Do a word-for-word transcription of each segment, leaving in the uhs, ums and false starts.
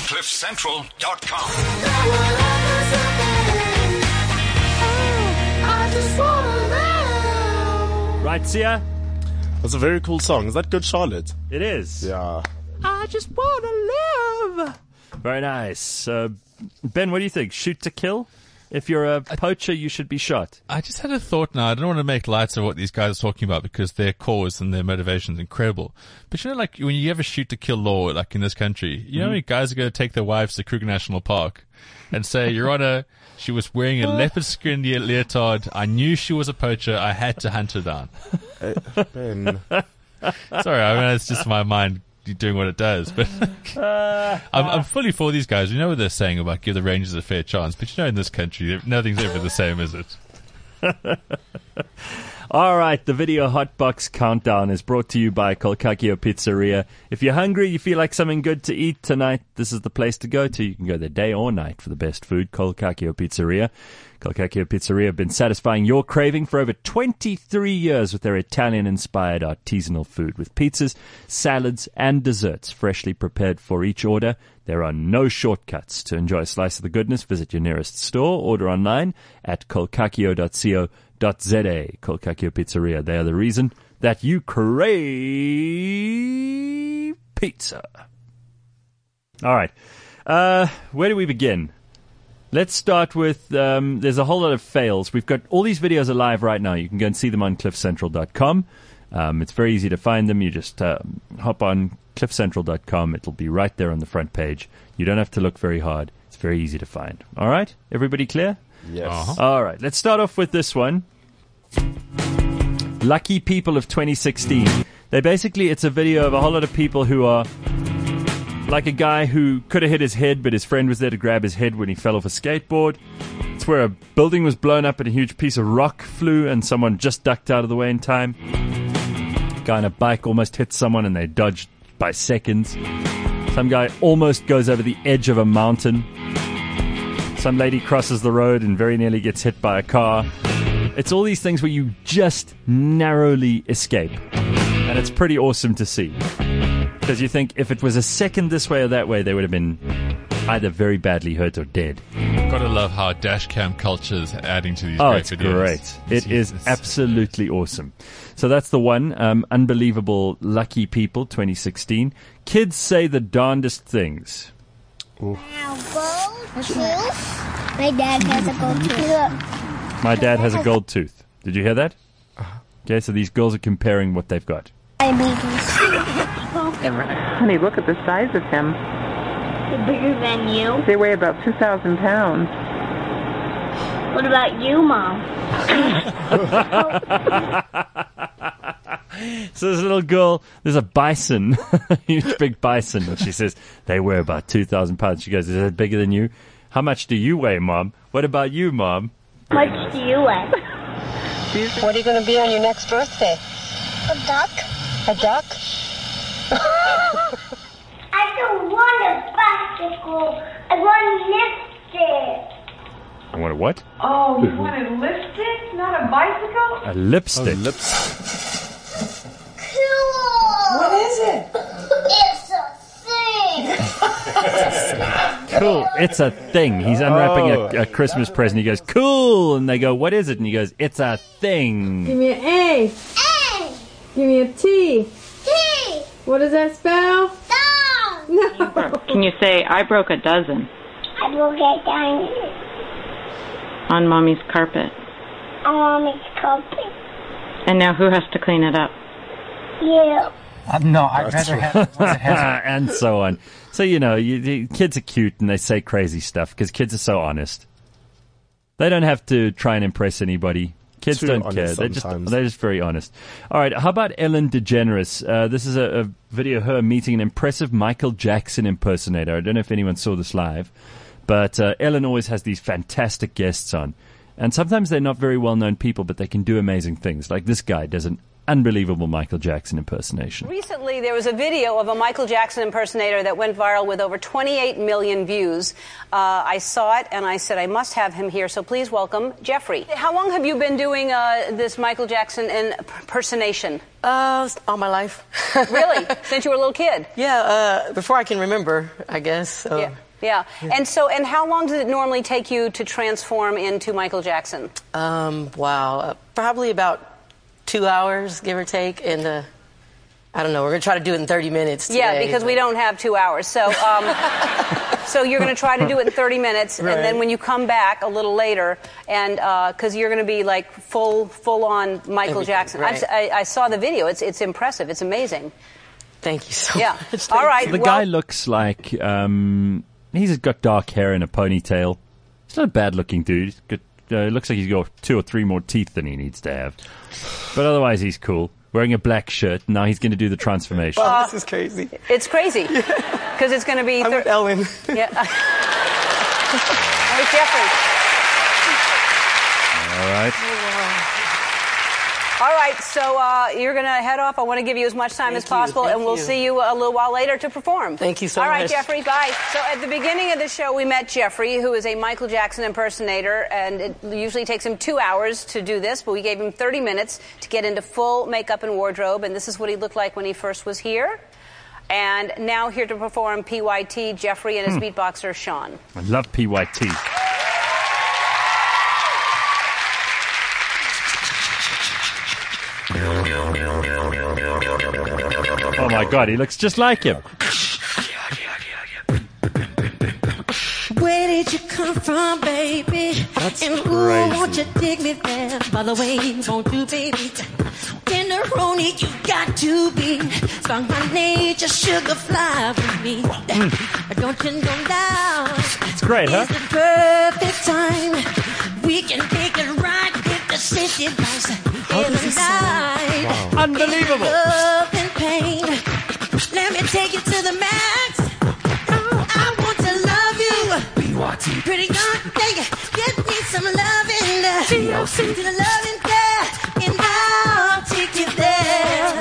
cliff central dot com. Right, Sia? That's a very cool song. Is that Good Charlotte? It is. Yeah. I just want to live. Very nice. Uh, Ben, what do you think? Shoot to kill? If you're a poacher, you should be shot. I just had a thought now. I don't want to make lights of what these guys are talking about because their cause and their motivation is incredible. But you know, like when you have a shoot to kill law, like in this country, you know, mm-hmm. guys are going to take their wives to Kruger National Park and say, Your Honor, she was wearing a leopard skin leotard. I knew she was a poacher. I had to hunt her down. Uh, Ben. Sorry, I mean, it's just my mind doing what it does, but uh, I'm, I'm fully for these guys. You know what they're saying about give the Rangers a fair chance, but you know in this country nothing's ever the same, is it? All right, the video Hotbox Countdown is brought to you by Kolkakio Pizzeria. If you're hungry, you feel like something good to eat tonight, this is the place to go to. You can go there day or night for the best food. Kolkakio Pizzeria. Kolkakio Pizzeria have been satisfying your craving for over twenty-three years with their Italian-inspired artisanal food. With pizzas, salads, and desserts freshly prepared for each order, there are no shortcuts. To enjoy a slice of the goodness, visit your nearest store, order online at kolkakio dot co dot za. Kolkakio Pizzeria, they are the reason that you crave pizza. All right, uh, where do we begin? Let's start with, um, there's a whole lot of fails. We've got all these videos are live right now. You can go and see them on cliff central dot com. Um, it's very easy to find them. You just uh, hop on cliff central dot com. It'll be right there on the front page. You don't have to look very hard. It's very easy to find. All right? Everybody clear? Yes. Uh-huh. All right. Let's start off with this one. Lucky People of twenty sixteen. They basically, it's a video of a whole lot of people who are like a guy who could have hit his head, but his friend was there to grab his head when he fell off a skateboard. It's where a building was blown up and a huge piece of rock flew and someone just ducked out of the way in time. A guy on a bike almost hit someone and they dodged by seconds. Some guy almost goes over the edge of a mountain. Some lady crosses the road and very nearly gets hit by a car. It's all these things where you just narrowly escape. And it's pretty awesome to see. Because you think if it was a second this way or that way, they would have been either very badly hurt or dead. Gotta love how dashcam culture is adding to these oh, great it's videos. great. It is absolutely awesome. So that's the one. Um, Unbelievable Lucky People twenty sixteen. Kids say the darndest things. Now, gold tooth. My dad has a gold tooth. My dad has a gold tooth. Did you hear that? Okay, so these girls are comparing what they've got. I babies. Honey, look at the size of him. They're bigger than you. They weigh about two thousand pounds. What about you, Mom? So there's a little girl, there's a bison, huge big bison, and she says, they weigh about two thousand pounds. She goes, is that bigger than you? How much do you weigh, Mom? What about you, Mom? How much do you weigh? What are you going to be on your next birthday? A duck. A duck? I don't want a bicycle. I want lipstick. I want a what? Oh, you want a lipstick, not a bicycle? A lipstick. Oh, lips. Cool. What is it? It's a thing. Cool. It's a thing. He's unwrapping Oh. a, a Christmas present. He goes, cool. And they go, what is it? And he goes, it's a thing. Give me an A. A. Give me a T. T. What does that spell? Down. No. Can you say, I broke a dozen I will get down on Mommy's carpet? on Mommy's carpet. And now who has to clean it up? You. Uh, no, I'd rather have one that has and so on. So, you know, you, the kids are cute and they say crazy stuff because kids are so honest. They don't have to try and impress anybody. Kids Too don't care. honest They're just, sometimes. they're just very honest. All right, how about Ellen DeGeneres? Uh, this is a, a video of her meeting an impressive Michael Jackson impersonator. I don't know if anyone saw this live, but uh, Ellen always has these fantastic guests on. And sometimes they're not very well-known people, but they can do amazing things. Like this guy does an unbelievable Michael Jackson impersonation. Recently, there was a video of a Michael Jackson impersonator that went viral with over twenty-eight million views. Uh, I saw it, and I said, I must have him here, so please welcome Jeffrey. How long have you been doing uh, this Michael Jackson impersonation? Uh, all my life. Really? Since you were a little kid? Yeah, uh, before I can remember, I guess. So. Yeah. Yeah. yeah, and so, and how long does it normally take you to transform into Michael Jackson? Um, wow, uh, probably about two hours, give or take, and uh, I don't know. We're gonna try to do it in thirty minutes. Today, yeah, because but... we don't have two hours. So, um, so you're gonna try to do it in thirty minutes, right. and then when you come back a little later, and because uh, you're gonna be like full, full on Michael Everything, Jackson. right. I, I saw the video. It's it's impressive. It's amazing. Thank you so yeah. much. All right. The well, guy looks like um, he's got dark hair and a ponytail. He's not a bad-looking dude. He's got, uh, looks like he's got two or three more teeth than he needs to have. But otherwise, he's cool. Wearing a black shirt. Now he's going to do the transformation. Oh, this is crazy. It's crazy because it's going to be. I'm Thir- with Ellen. Yeah. Hey, Jeffrey. All right. All right, so uh, you're going to head off. I want to give you as much time Thank as you, possible, thank and we'll you. see you a little while later to perform. Thank you so All right, much. Jeffrey, bye. So at the beginning of the show, we met Jeffrey, who is a Michael Jackson impersonator, and it usually takes him two hours to do this, but we gave him thirty minutes to get into full makeup and wardrobe, and this is what he looked like when he first was here. And now here to perform P Y T, Jeffrey, and his Hmm. beatboxer, Sean. I love P Y T. Oh my God, he looks just like him. Where did you come from, baby? That's and crazy. ooh, won't you dig me there? By the way, won't you, baby? Tenderoni, you got to be. Song my nature, sugar fly with me. Mm. Don't you know now? It's great, huh? It's the perfect time. We can make it right with the city lights in the night. Wow. Unbelievable. In love and pain. Let me take you to the max. Oh, I want to love you. P Y T. Pretty young thing. Get me some loving. T O C. To the loving there. And I'll take you there.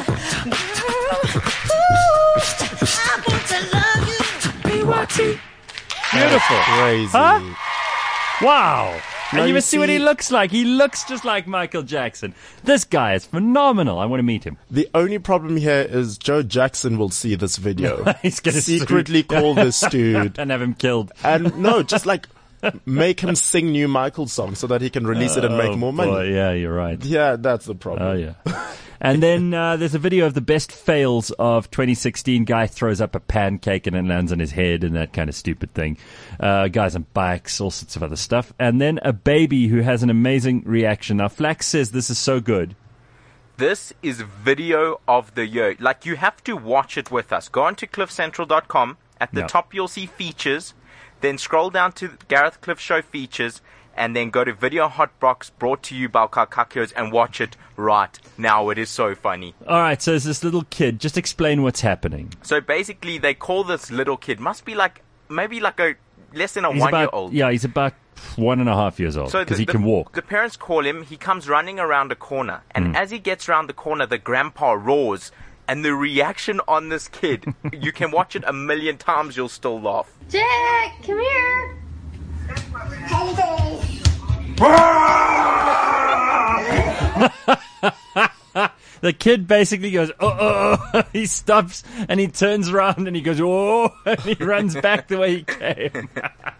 Ooh, I want to love you. P Y T. Beautiful. Crazy. Huh? Wow. No, and you you must see what he see- looks like. He looks just like Michael Jackson. This guy is phenomenal. I want to meet him. The only problem here is Joe Jackson will see this video. He's going to secretly call this dude and have him killed. and no, just like make him sing new Michael songs so that he can release it and make Oh, more money. boy, yeah, you're right. Yeah, that's the problem. Oh, yeah. And then uh, there's a video of the best fails of twenty sixteen. Guy throws up a pancake and it lands on his head and that kind of stupid thing. Uh, guys on bikes, all sorts of other stuff. And then a baby who has an amazing reaction. Now, Flax says this is so good. This is video of the year. Like, you have to watch it with us. Go on to cliff central dot com. At the Yeah. top, you'll see features. Then scroll down to Gareth Cliff Show features. And then go to Video Hot Box, brought to you by Kakakos, and watch it right now. It is so funny. All right, so there's this little kid. Just explain what's happening. So basically, they call this little kid, must be like, maybe like a, less than a He's one-year about, old. yeah, he's about one and a half years old So because the- he the- can walk. The parents call him. He comes running around a corner, and Mm. as he gets around the corner, the grandpa roars. And the reaction on this kid, you can watch it a million times, you'll still laugh. Jack, come here. The kid basically goes, oh, oh, oh. He stops and he turns around and he goes, oh, and he runs back the way he came.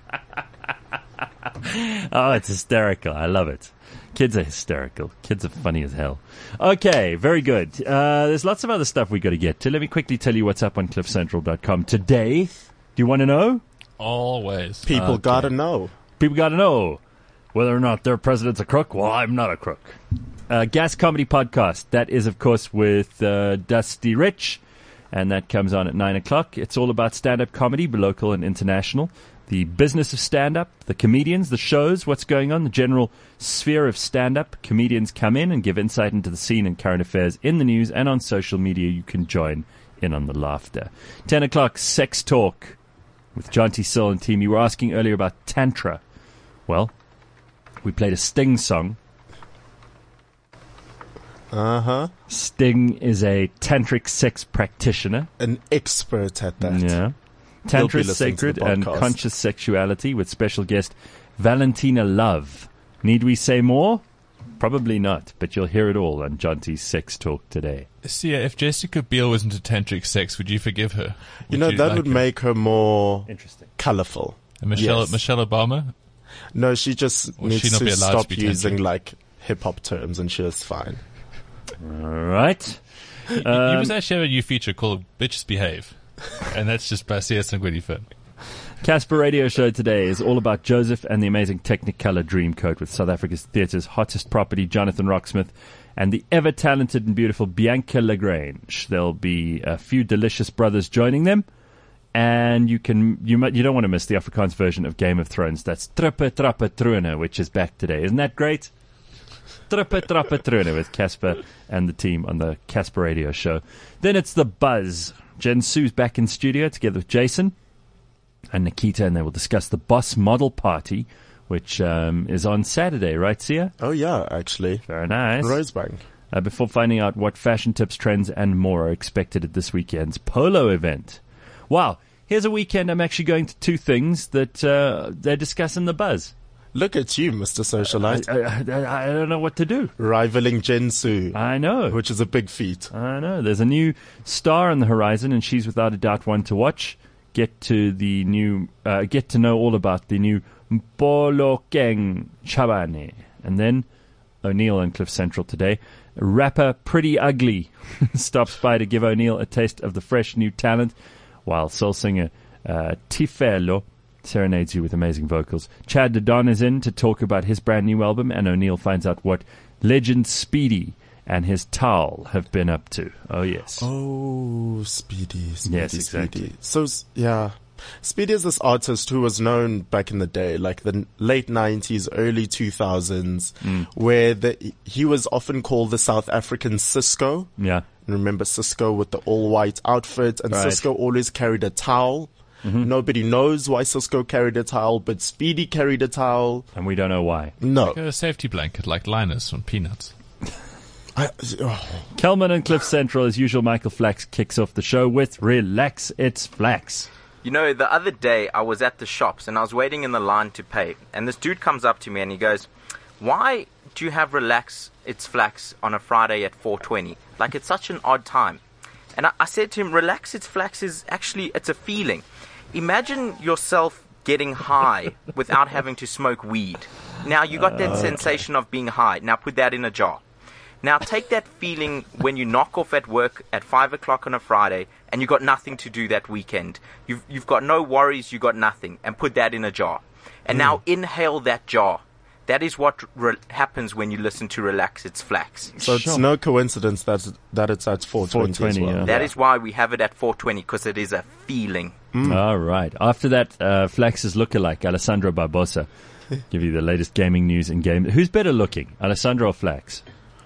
Oh, it's hysterical. I love it. Kids are hysterical. Kids are funny as hell. Okay, very good. Uh, there's lots of other stuff we got to get to. Let me quickly tell you what's up on cliff central dot com today. Do you want to know? Always. People Okay. gotta know. People got to know whether or not their president's a crook. Well, I'm not a crook. Uh, Gas Comedy Podcast. That is, of course, with uh, Dusty Rich, and that comes on at nine o'clock. It's all about stand-up comedy, local and international. The business of stand-up, the comedians, the shows, what's going on, the general sphere of stand-up. Comedians come in and give insight into the scene and current affairs in the news and on social media. You can join in on the laughter. ten o'clock, Sex Talk with John T. Sill and team. You were asking earlier about Tantra. Well, we played a Sting song. Uh-huh. Sting is a tantric sex practitioner. An expert at that. Yeah. He'll be Tantra, listening to sacred, the and podcast. conscious sexuality with special guest Valentina Love. Need we say more? Probably not, but you'll hear it all on Jonty's Sex Talk today. See, if Jessica Biel was into tantric sex, would you forgive her? Would You know, that like would her? make her more Interesting. colourful. And Michelle, Yes. Michelle Obama? No, she just Or needs she not to be allowed stop to be using tantric? like hip-hop terms and she is fine. All right. You, you Um, must actually have a new feature called Bitches Behave. And that's just by C S Ngwini. Casper Radio Show today is all about Joseph and the amazing Technicolor Dreamcoat with South Africa's theatre's hottest property, Jonathan Rocksmith, and the ever-talented and beautiful Bianca Lagrange. There'll be a few delicious brothers joining them, and you can you might, you don't want to miss the Afrikaans version of Game of Thrones. That's Trippe Trappe Trone, which is back today. Isn't that great? Trippe Trappe Trone with Casper and the team on the Casper Radio Show. Then it's The Buzz. Jen Sue's back in studio together with Jason and Nikita, and they will discuss the Boss Model Party, which um, is on Saturday, right, Sia? Oh, yeah, actually. Very nice. Rosebank. Uh, before finding out what fashion tips, trends, and more are expected at this weekend's polo event. Wow, here's a weekend I'm actually going to two things that uh, they discuss in The Buzz. Look at you, Mister Socialite. I, I, I don't know what to do. Rivaling Jinsu. I know. Which is a big feat. I know. There's a new star on the horizon, and she's without a doubt one to watch. Get to the new, uh, get to know all about the new Mbolokeng Chabane. And then O'Neill on Cliff Central today. Rapper Pretty Ugly stops by to give O'Neill a taste of the fresh new talent, while soul singer uh, Tifelo serenades you with amazing vocals. Chad Dedon is in to talk about his brand new album, and O'Neill finds out what legend Speedy and his towel have been up to. Oh, yes. Oh, Speedy, Speedy, Yes, exactly. Speedy. So, s- yeah. Speedy is this artist who was known back in the day, like the n- late nineties, early two thousands, Mm. where the, he was often called the South African Cisco. Yeah. Remember Cisco with the all-white outfit, and Right. Cisco always carried a towel. Mm-hmm. Nobody knows why Cisco carried a towel, but Speedy carried a towel. And we don't know why. No. Like a safety blanket like Linus on Peanuts. I, oh. Kelman and Cliff Central, as usual, Michael Flax kicks off the show with Relax, It's Flax. You know, the other day I was at the shops and I was waiting in the line to pay. And this dude comes up to me and he goes, "Why do you have Relax, It's Flax on a Friday at four twenty? Like, it's such an odd time." And I, I said to him, "Relax, It's Flax is actually, it's a feeling. Imagine yourself getting high without having to smoke weed. Now, you got that Okay. sensation of being high. Now, put that in a jar. Now, take that feeling when you knock off at work at five o'clock on a Friday and you got nothing to do that weekend. You've, you've got no worries, you got nothing, and put that in a jar. And Mm. now inhale that jar. That is what re- happens when you listen to Relax, It's Flax. So it's no coincidence that that it's at four twenty as well. That is why we have it at four twenty, because it is a feeling. All right. After that, uh, Flax's lookalike, Alessandro Barbosa, give you the latest gaming news and game. Who's better looking, Alessandro or Flax?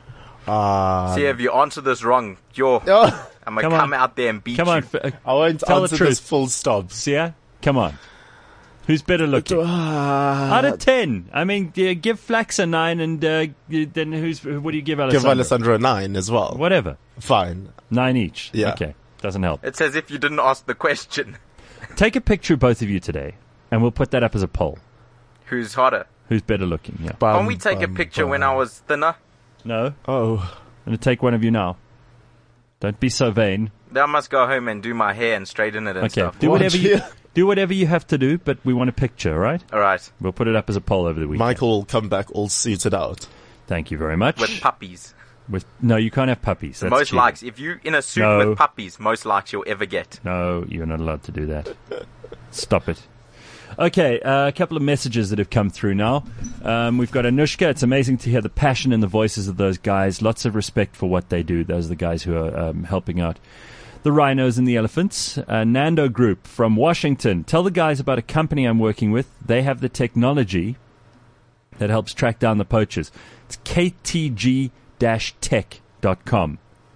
Uh, See, if you answer this wrong, you're... Oh. I'm going Come to on. come out there and beat Come you. on. F- uh, I won't tell answer the truth. this full stop. See ya? Come on. Who's better looking? Uh, Out of ten. I mean, uh, give Flax a nine, and uh, y- then who's? What do you give Alessandro? Give Alessandro a nine as well. Whatever. Fine. Nine each. Yeah. Okay. Doesn't help. It's as if you didn't ask the question. Take a picture of both of you today, and we'll put that up as a poll. Who's hotter? Who's better looking? Yeah. Can't we take a picture when I was thinner? No. Oh. I'm going to take one of you now. Don't be so vain. Then I must go home and do my hair and straighten it and Okay. stuff. Do whatever you do whatever you have to do, but we want a picture, all right? All right. We'll put it up as a poll over the weekend. Michael will come back all suited out. Thank you very much. With puppies. With no, you can't have puppies. The That's most cheating. likes. If you in a suit No. with puppies, most likes you'll ever get. No, you're not allowed to do that. Stop it. Okay, uh, a couple of messages that have come through now. Um, we've got Anushka. It's amazing to hear the passion in the voices of those guys. Lots of respect for what they do. Those are the guys who are um, helping out the rhinos and the elephants. Uh, Nando Group from Washington. Tell the guys about a company I'm working with. They have the technology that helps track down the poachers. It's k t g dash tech dot com.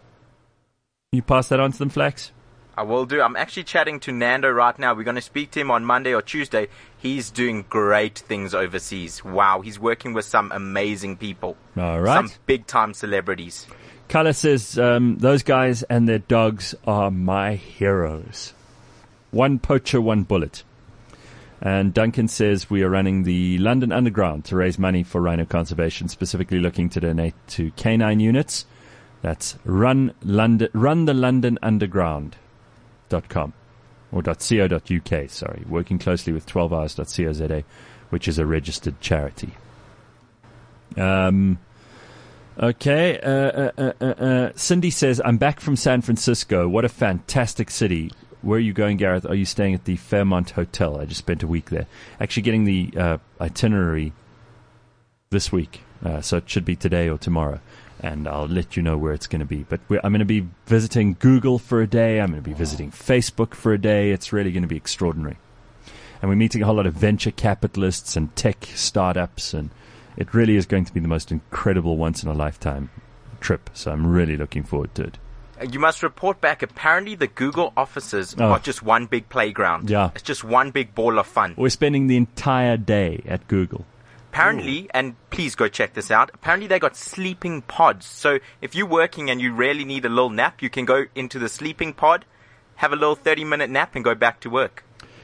You pass that on to them, Flax? I will do. I'm actually chatting to Nando right now. We're going to speak to him on Monday or Tuesday. He's doing great things overseas. Wow, he's working with some amazing people. All right. Some big-time celebrities. Kala says, um, those guys and their dogs are my heroes. One poacher, one bullet. And Duncan says we are running the London Underground to raise money for rhino conservation, specifically looking to donate to canine units. That's run London, run the London Underground dot com or .co dot uk, sorry. Working closely with twelve hours dot co.za, which is a registered charity. Um, okay. Uh, uh, uh, uh, uh, Cindy says, I'm back from San Francisco. What a fantastic city. Where are you going, Gareth? Are you staying at the Fairmont Hotel? I just spent a week there. Actually getting the uh, itinerary this week. Uh, so it should be today or tomorrow. And I'll let you know where it's going to be. But we're, I'm going to be visiting Google for a day. I'm going to be visiting Facebook for a day. It's really going to be extraordinary. And we're meeting a whole lot of venture capitalists and tech startups. And it really is going to be the most incredible once-in-a-lifetime trip. So I'm really looking forward to it. You must report back. Apparently, the Google offices Oh. are just one big playground. Yeah. It's just one big ball of fun. We're spending the entire day at Google. Apparently, and please go check this out, apparently they got sleeping pods. So if you're working and you really need a little nap, you can go into the sleeping pod, have a little thirty-minute nap, and go back to work.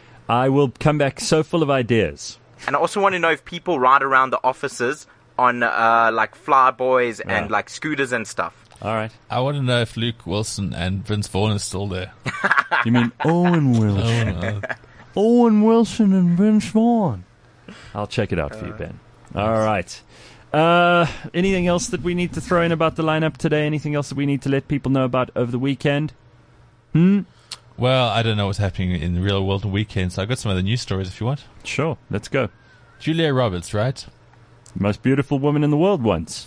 I will come back so full of ideas. And I also want to know if people ride around the offices on uh, like flyboys Yeah. and like scooters and stuff. All right. I want to know if Luke Wilson and Vince Vaughn are still there. You mean Owen Wilson? Owen, uh, Owen Wilson and Vince Vaughn. I'll check it out for you, Ben. All right. Uh, anything else that we need to throw in about the lineup today? Anything else that we need to let people know about over the weekend? Hmm? Well, I don't know what's happening in the real world and weekend, so I've got some other news stories if you want. Sure, let's go. Julia Roberts, right? Most beautiful woman in the world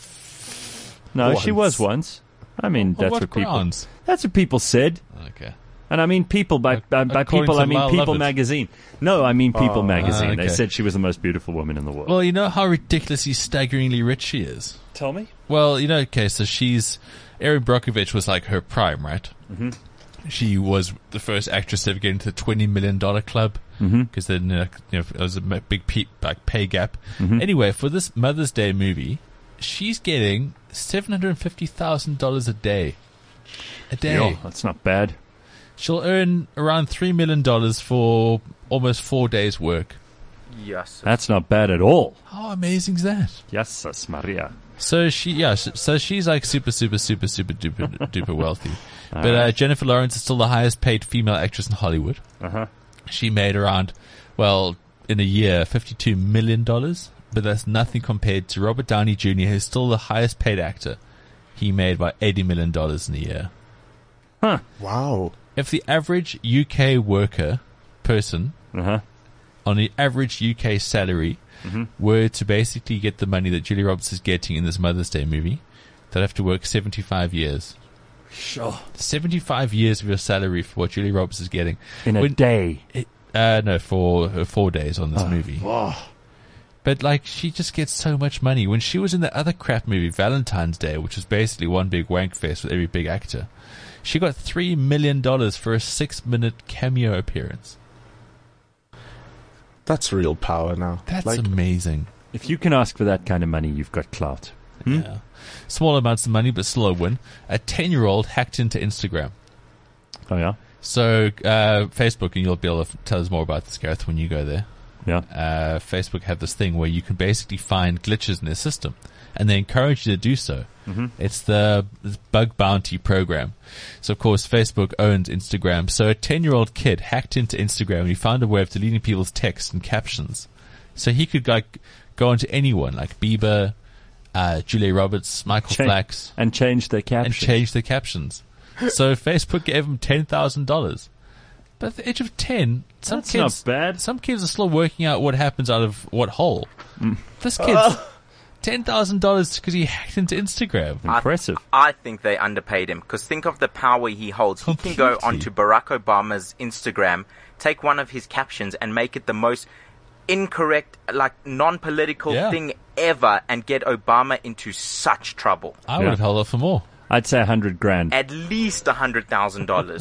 once. No, Once. she was once. I mean, On that's what what people. grounds? That's what people said. Okay. And I mean people by by, by According people to I mean Lyle People Lovett. magazine. No, I mean People Oh, magazine. ah, They okay. said she was the most beautiful woman in the world. Well, you know how ridiculously, staggeringly rich she is? Tell me. Well, you know, okay, so she's... Erin Brockovich was like her prime, right? Mm-hmm. She was the first actress to ever get into the twenty million dollars club. Mhm. Because then, uh, you know, it was a m- big pe- like pay gap. Mhm. Anyway, for this Mother's Day movie, she's getting seven hundred fifty thousand dollars a day. A day. Yo, that's not bad. She'll earn around three million dollars for almost four days' work. Yes. That's not bad at all. How amazing is that? Yes, Maria. So she, yeah, so so she's like super, super, super, super duper, duper wealthy. All But uh, right. Jennifer Lawrence is still the highest paid female actress in Hollywood. Uh-huh. She made around, well, in a year, fifty-two million dollars. But that's nothing compared to Robert Downey Junior, who's still the highest paid actor. He made about eighty million dollars in a year. Huh. Wow. If the average U K worker, person, Uh-huh. on the average U K salary, Mhm. were to basically get the money that Julia Roberts is getting in this Mother's Day movie, they'd have to work seventy-five years. Sure. seventy-five years of your salary for what Julia Roberts is getting. In a When- day. It, uh, no, for her four days on this Oh, movie. oh. But, like, she just gets so much money. When she was in the other crap movie, Valentine's Day, which was basically one big wank fest with every big actor, she got three million dollars for a six-minute cameo appearance. That's real power now. That's like, amazing. If you can ask for that kind of money, you've got clout. Hmm? Yeah. Small amounts of money, but still a win. A ten-year-old hacked into Instagram. Oh, yeah? So, uh, Facebook, and you'll be able to tell us more about this, Gareth, when you go there. Yeah. Uh, Facebook have this thing where you can basically find glitches in their system, and they encourage you to do so. Mhm. It's the this bug bounty program. So, of course, Facebook owns Instagram. So a ten-year-old kid hacked into Instagram, and he found a way of deleting people's texts and captions. So he could, like, go onto anyone, like Bieber, uh, Julia Roberts, Michael Cha- Flax, and change their captions. and change their captions. So Facebook gave him ten thousand dollars. But at the age of ten, some That's kids, not bad. some kids are still working out what happens out of what hole. Mm. This kid's ten thousand dollars because he hacked into Instagram. Impressive. I think they underpaid him because think of the power he holds. He can go Completely. onto Barack Obama's Instagram, take one of his captions and make it the most incorrect, like non-political Yeah. thing ever and get Obama into such trouble. I would have held up for more. I'd say a hundred grand. At least a hundred thousand dollars.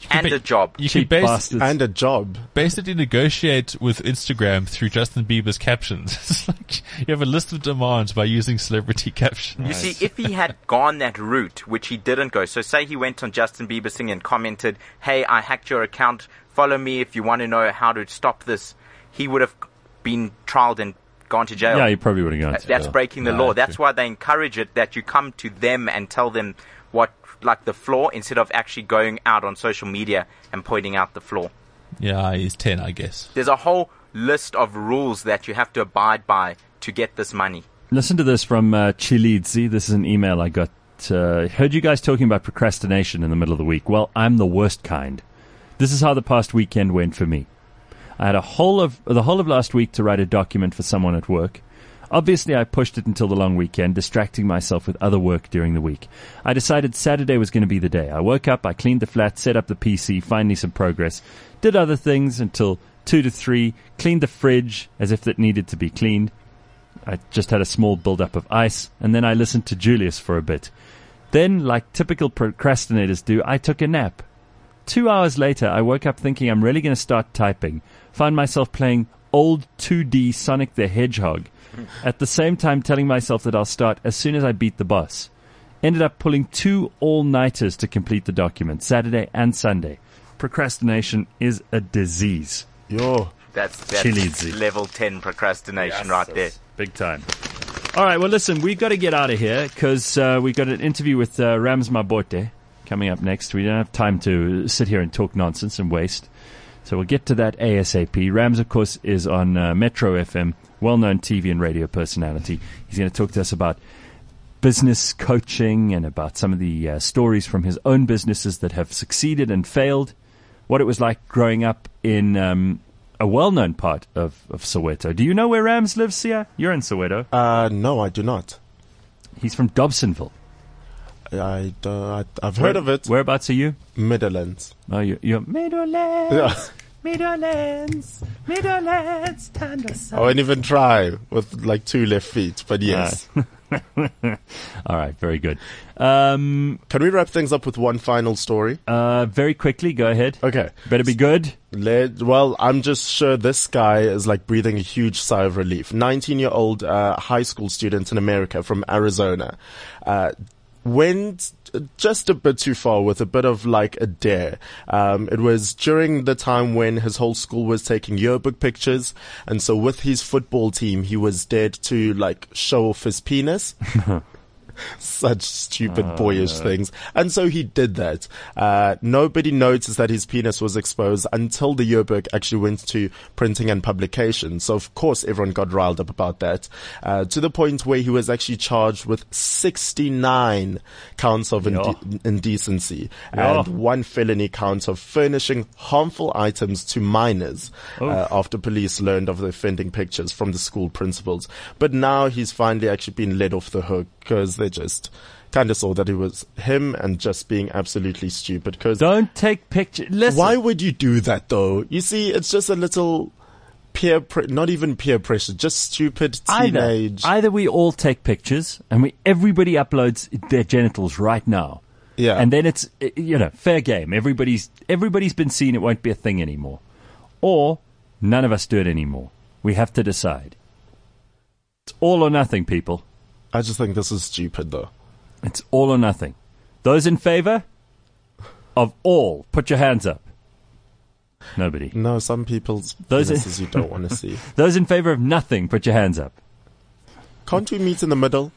and a job. You Cheap can base, bastards. And a job. basically negotiate with Instagram through Justin Bieber's captions. It's like you have a list of demands by using celebrity captions. You see, if he had gone that route, which he didn't go, so say he went on Justin Bieber's thing and commented, hey, I hacked your account, follow me if you want to know how to stop this, he would have been trialed and gone to jail. Yeah, you probably would have gone to That's jail. breaking the Yeah, law. true. That's why they encourage it, that you come to them and tell them what, like the flaw, instead of actually going out on social media and pointing out the flaw. Yeah, he's ten, I guess. There's a whole list of rules that you have to abide by to get this money. Listen to this from uh, Chilidzi. This is an email I got. Uh, heard you guys talking about procrastination in the middle of the week. Well, I'm the worst kind. This is how the past weekend went for me. I had a whole of the whole of last week to write a document for someone at work. Obviously, I pushed it until the long weekend, distracting myself with other work during the week. I decided Saturday was going to be the day. I woke up, I cleaned the flat, set up the P C, finally some progress, did other things until two to three, cleaned the fridge as if it needed to be cleaned. I just had a small build-up of ice, and then I listened to Julius for a bit. Then, like typical procrastinators do, I took a nap. Two hours later, I woke up thinking I'm really going to start typing. Found myself playing old two D Sonic the Hedgehog. At the same time telling myself that I'll start as soon as I beat the boss. Ended up pulling two all-nighters to complete the document, Saturday and Sunday. Procrastination is a disease. Yo. That's, that's Chilidzi. level ten procrastination right there. Big time. All right, well, listen, we've got to get out of here because uh, we've got an interview with uh, Rams Mabote coming up next. We don't have time to sit here and talk nonsense and waste. So we'll get to that ASAP. Rams, of course, is on uh, Metro F M, well-known T V and radio personality. He's going to talk to us about business coaching and about some of the uh, stories from his own businesses that have succeeded and failed, what it was like growing up in um, a well-known part of, of Soweto. Do you know where Rams lives, Sia? You're in Soweto. Uh, no, I do not. He's from Dobsonville. I, uh, I, I've Where- heard of it. Whereabouts are you? Midlands. Oh, you're, you're Meadowlands. Yeah. Meadowlands. Meadowlands. Thunderstorm. I won't even try with like two left feet, but yes. All right, very good. Um, Can we wrap things up with one final story? Uh, very quickly, go ahead. Okay. Better be good. Let, well, I'm just sure this guy is like breathing a huge sigh of relief. nineteen-year-old uh, high school student in America from Arizona uh, went just a bit too far with a bit of like a dare. Um, it was during the time when his whole school was taking yearbook pictures. And so with his football team, he was dared to like show off his penis. Such stupid Oh, boyish no. things. And so he did that. Uh, nobody noticed that his penis was exposed until the yearbook actually went to printing and publication. So of course everyone got riled up about that. Uh, to the point where he was actually charged with sixty-nine counts of Yeah. inde- indecency Yeah. and one felony count of furnishing harmful items to minors uh, Oof. after police learned of the offending pictures from the school principals. But now he's finally actually been let off the hook because they just kind of saw that it was him and just being absolutely stupid. Because Don't take pictures. Listen. why would you do that though? You see, it's just a little peer, pre- not even peer pressure, just stupid teenage. Either, either we all take pictures and we everybody uploads their genitals right now. Yeah. And then it's, uh, you know, fair game. Everybody's everybody's been seen. It won't be a thing anymore. Or none of us do it anymore. We have to decide. It's all or nothing, people. I just think this is stupid though. It's all or nothing. Those in favor of all, put your hands up. Nobody. No, some people's Those are- penises you don't want to see. Those in favor of nothing, put your hands up. Can't we meet in the middle?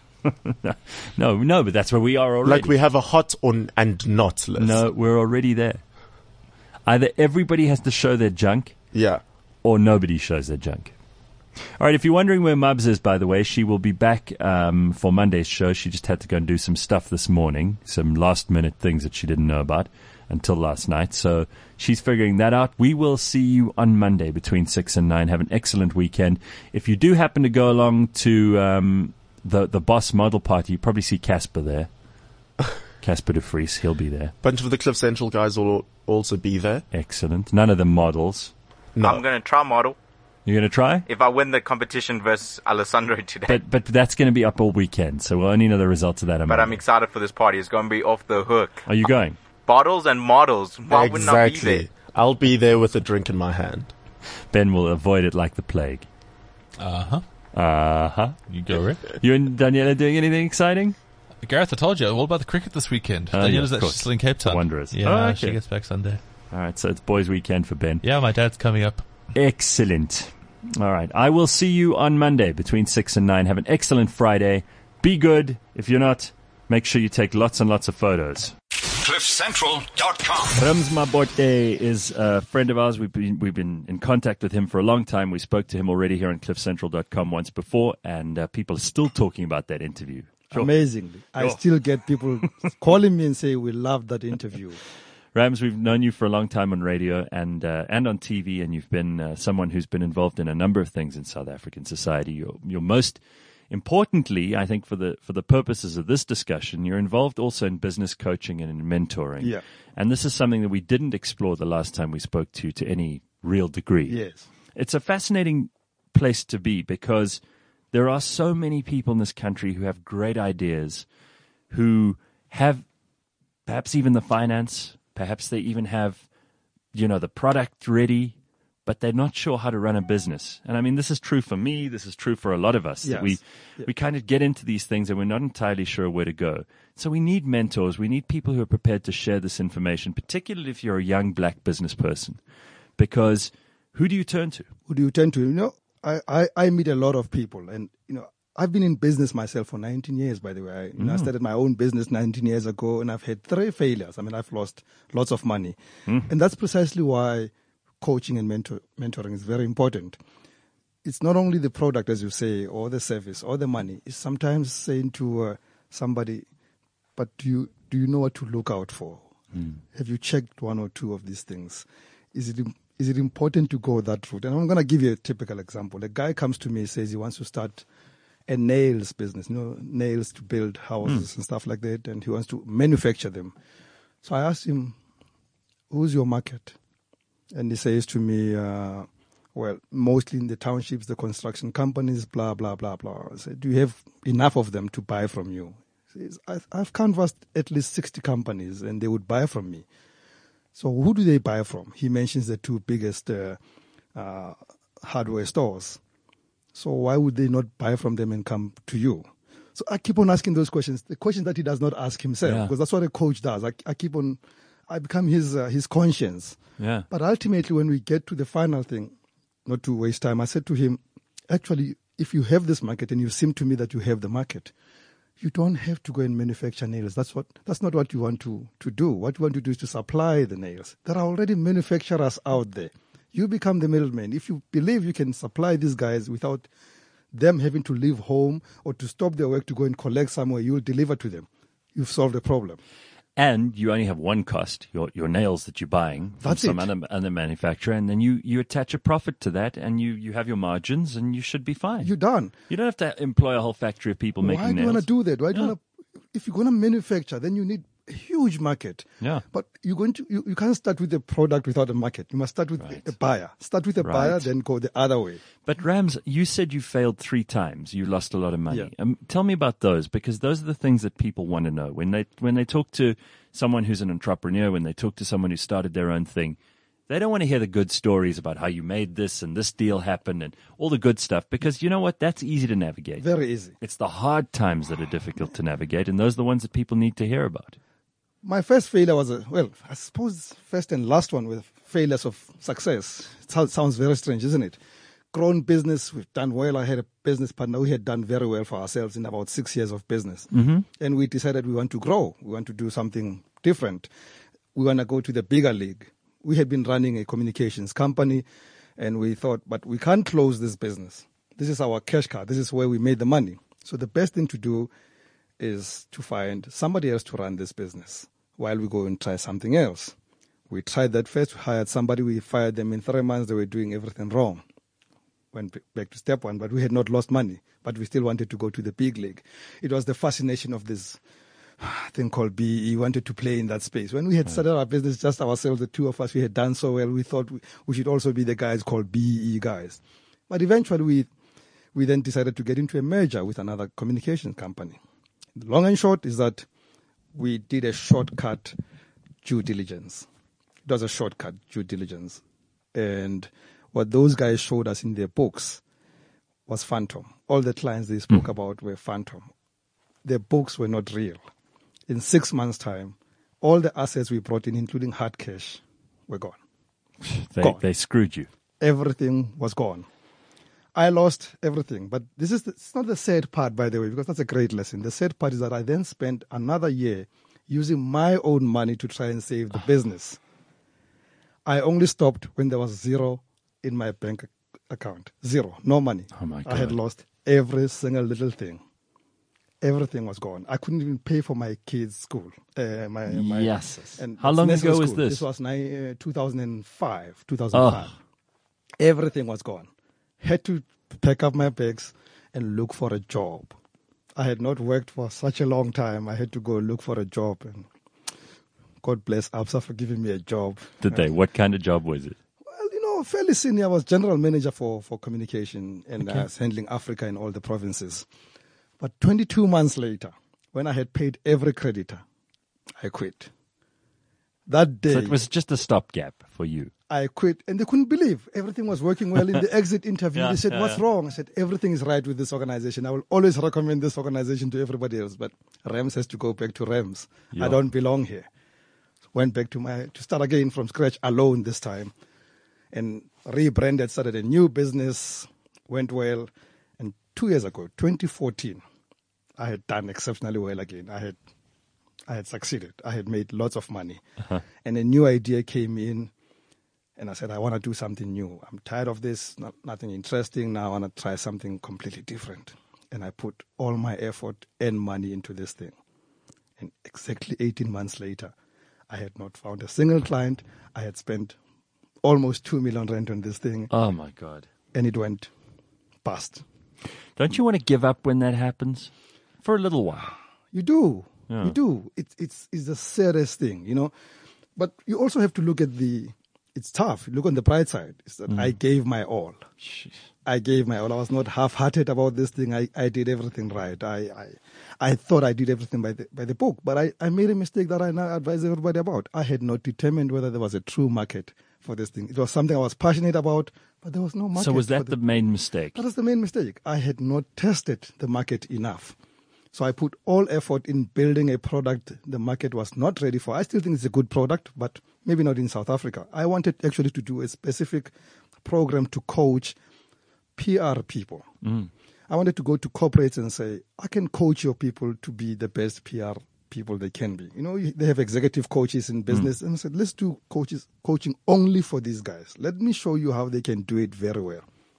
No, no, but that's where we are already. Like we have a hot on and not list. No, we're already there. Either everybody has to show their junk, Yeah. or nobody shows their junk. All right, if you're wondering where Mubs is, by the way, she will be back um, for Monday's show. She just had to go and do some stuff this morning, some last-minute things that she didn't know about until last night. So she's figuring that out. We will see you on Monday between six and nine. Have an excellent weekend. If you do happen to go along to um, the, the Boss Model Party, you probably see Casper there. Casper de Vries, he'll be there. Bunch of the Cliff Central guys will also be there. Excellent. None of the models. No. I'm going to try model You're going to try? if I win the competition versus Alessandro today. But but that's going to be up all weekend, so we'll only know the results of that on But I'm Monday. excited for this party. It's going to be off the hook. Are you going? bottles and models. Why wouldn't I be there? Exactly. I'll be there with a drink in my hand. Ben will avoid it like the plague. Uh-huh. Uh-huh. You go, Rick. You and Daniela doing anything exciting? Gareth, I told you, all about the cricket this weekend. Oh, Daniela's yeah, of actually course. still in Cape Town. Wanderers. Yeah, Oh, okay. she gets back Sunday. All right, so it's boys' weekend for Ben. Yeah, my dad's coming up. Excellent. All right, I will see you on Monday between six and nine. Have an excellent Friday. Be good. If you're not, make sure you take lots and lots of photos. cliff central dot com. Rams Mabote is a friend of ours. We've been we've been in contact with him for a long time. We spoke to him already here on cliff central dot com once before, and uh, people are still talking about that interview. Sure. Amazingly. I Sure. still get people calling me and say, we loved that interview. Rams, we've known you for a long time on radio and uh, and on T V, and you've been uh, someone who's been involved in a number of things in South African society. You're, you're most importantly, I think, for the for the purposes of this discussion, you're involved also in business coaching and in mentoring. Yeah. And this is something that we didn't explore the last time we spoke to you to any real degree. Yes. It's a fascinating place to be because there are so many people in this country who have great ideas, who have perhaps even the finance, perhaps they even have, you know, the product ready, but they're not sure how to run a business. And I mean, this is true for me. This is true for a lot of us. Yes. That we, Yeah. we kind of get into these things and we're not entirely sure where to go. So we need mentors. We need people who are prepared to share this information, particularly if you're a young black business person, because who do you turn to? Who do you turn to? You know, I, I, I meet a lot of people, and, you know, I've been in business myself for nineteen years, by the way. I, you know, I Mm. started my own business nineteen years ago, and I've had three failures. I mean, I've lost lots of money. Mm. And that's precisely why coaching and mentor, mentoring is very important. It's not only the product, as you say, or the service, or the money. It's sometimes saying to uh, somebody, but do you, do you know what to look out for? Mm. Have you checked one or two of these things? Is it im- is it important to go that route? And I'm going to give you a typical example. A guy comes to me and says he wants to start a nails business, you know, nails to build houses Mm. and stuff like that, and he wants to manufacture them. So I asked him, who's your market? And he says to me, uh, well, mostly in the townships, the construction companies, blah, blah, blah, blah. I said, do you have enough of them to buy from you? He says, I've, I've canvassed at least sixty companies, and they would buy from me. So who do they buy from? He mentions the two biggest uh, uh, hardware stores. So why would they not buy from them and come to you? So I keep on asking those questions, the questions that he does not ask himself, Yeah. because that's what a coach does. I, I keep on, I become his uh, his conscience. Yeah. But ultimately, when we get to the final thing, not to waste time, I said to him, actually, if you have this market and you seem to me that you have the market, you don't have to go and manufacture nails. That's what. That's not what you want to, to do. What you want to do is to supply the nails. There are already manufacturers out there. You become the middleman. If you believe you can supply these guys without them having to leave home or to stop their work to go and collect somewhere, you'll deliver to them. You've solved the problem. And you only have one cost, your your nails that you're buying from That's some it. other, other manufacturer, and then you, you attach a profit to that, and you, you have your margins, and you should be fine. You're done. You don't have to employ a whole factory of people making Why do you nails. want to do that? Why do you Yeah. want to? If you're going to manufacture, then you need a huge market. Yeah. But you're going to you, you can't start with a product without a market. You must start with a buyer. Start with a Right. buyer, then go the other way. But Rams, you said you failed three times. You lost a lot of money. Yeah. Um, tell me about those, because those are the things that people want to know when they when they talk to someone who's an entrepreneur, when they talk to someone who started their own thing. They don't want to hear the good stories about how you made this and this deal happened and all the good stuff, because you know what? That's easy to navigate. Very easy. It's the hard times that are difficult to navigate, and those are the ones that people need to hear about. My first failure was, a, well, I suppose first and last one with failures of success. It sounds- sounds very strange, isn't it? Grown business, we've done well. I had a business partner. We had done very well for ourselves in about six years of business. Mhm. And we decided we want to grow. We want to do something different. We want to go to the bigger league. We had been running a communications company, and we thought, but we can't close this business. This is our cash cow. This is where we made the money. So the best thing to do is to find somebody else to run this business while we go and try something else. We tried that first. We hired somebody. We fired them in three months. They were doing everything wrong. Went b- back to step one, but we had not lost money. But we still wanted to go to the big league. It was the fascination of this thing called B E E. We wanted to play in that space. When we had started our business, just ourselves, the two of us, we had done so well. We thought we, we should also be the guys called B E E guys. But eventually we we then decided to get into a merger with another communications company. The long and short is that we did a shortcut due diligence. It was a shortcut, due diligence. And what those guys showed us in their books was phantom. All the clients they spoke mm. about were phantom. Their books were not real. In six months' time, all the assets we brought in, including hard cash, were gone. They, gone. they screwed you. Everything was gone. I lost everything. But this is the, it's not the sad part, by the way, because that's a great lesson. The sad part is that I then spent another year using my own money to try and save the business. I only stopped when there was zero in my bank account. Zero. No money. Oh, my God. I had lost every single little thing. Everything was gone. I couldn't even pay for my kids' school. Uh, my, my, yes. And How long ago school. was this? This was ni- uh, two thousand five. two thousand five. Oh. Everything was gone. Had to pack up my bags and look for a job. I had not worked for such a long time. I had to go look for a job. And God bless Absa for giving me a job. Did uh, they? What kind of job was it? Well, you know, fairly senior. I was general manager for, for communication and okay. I was handling Africa in all the provinces. But twenty-two months later, when I had paid every creditor, I quit. That day... So it was just a stopgap for you? I quit, and they couldn't believe everything was working well. In the exit interview, yeah, they said, yeah, what's yeah. wrong? I said, everything is right with this organization. I will always recommend this organization to everybody else, but Rams has to go back to Rams. Yeah. I don't belong here. Went back to my to start again from scratch, alone this time, and rebranded, started a new business, went well. And two years ago, twenty fourteen, I had done exceptionally well again. I had I had succeeded. I had made lots of money. Uh-huh. And a new idea came in. And I said, I want to do something new. I'm tired of this, not, nothing interesting. Now I want to try something completely different. And I put all my effort and money into this thing. And exactly eighteen months later, I had not found a single client. I had spent almost two million rand on this thing. Oh, my God. And it went bust. Don't you want to give up when that happens? For a little while. You do. Yeah. You do. It's, it's, it's the saddest thing, you know. But you also have to look at the... It's tough. Look on the bright side. It's that mm. I gave my all. Jeez. I gave my all. I was not half-hearted about this thing. I, I did everything right. I, I I thought I did everything by the by the book. But I, I made a mistake that I now advise everybody about. I had not determined whether there was a true market for this thing. It was something I was passionate about, but there was no market. So was that the, the main mistake? That was the main mistake. I had not tested the market enough. So I put all effort in building a product the market was not ready for. I still think it's a good product, but maybe not in South Africa. I wanted actually to do a specific program to coach P R people. Mm. I wanted to go to corporates and say, I can coach your people to be the best P R people they can be. You know, they have executive coaches in business. Mm. And I said, let's do coaches coaching only for these guys. Let me show you how they can do it very well.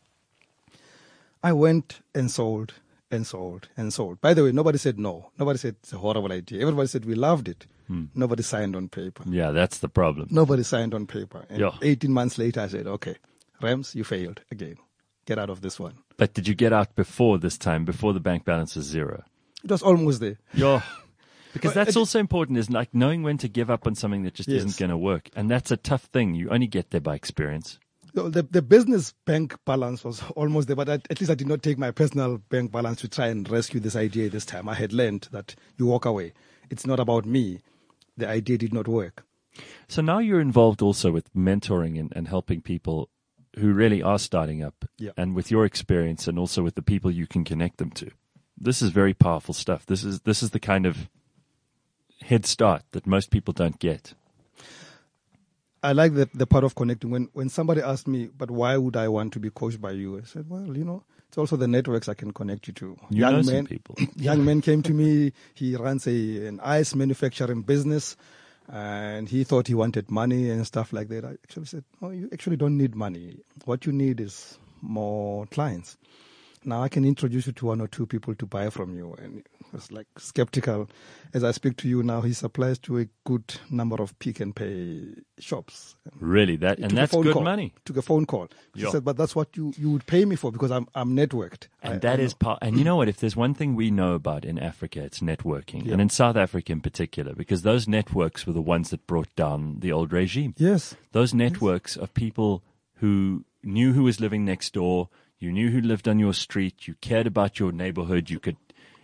I went and sold and sold and sold. By the way, nobody said no. Nobody said it's a horrible idea. Everybody said we loved it. Hmm. Nobody signed on paper. Yeah, that's the problem. Nobody signed on paper. And yeah. eighteen months later, I said, okay, Rams, you failed again. Get out of this one. But did you get out before this time, before the bank balance was zero? It was almost there. Yeah. Because that's also important, is like knowing when to give up on something that just yes. isn't going to work. And that's a tough thing. You only get there by experience. The, the business bank balance was almost there, but I, at least I did not take my personal bank balance to try and rescue this idea this time. I had learned that you walk away. It's not about me. The idea did not work. So now you're involved also with mentoring and, and helping people who really are starting up, yeah. and with your experience and also with the people you can connect them to. This is very powerful stuff. This is this is the kind of head start that most people don't get. I like the, the part of connecting. When when somebody asked me, but why would I want to be coached by you? I said, well, you know, it's also the networks I can connect you to. You young know men, some people. Young man came to me. He runs a an ice manufacturing business, and he thought he wanted money and stuff like that. I actually said, no, you actually don't need money. What you need is more clients. Now I can introduce you to one or two people to buy from you. And it was like skeptical. As I speak to you now, he supplies to a good number of Pick and Pay shops. Really? That and that's good call, money. Took a phone call. He Yo. said, but that's what you, you would pay me for because I'm I'm networked. And I, that I is part. And you know what? If there's one thing we know about in Africa, it's networking. Yeah. And in South Africa in particular, because those networks were the ones that brought down the old regime. Yes. Those networks yes. of people who knew who was living next door. You knew who lived on your street. You cared about your neighborhood. You could,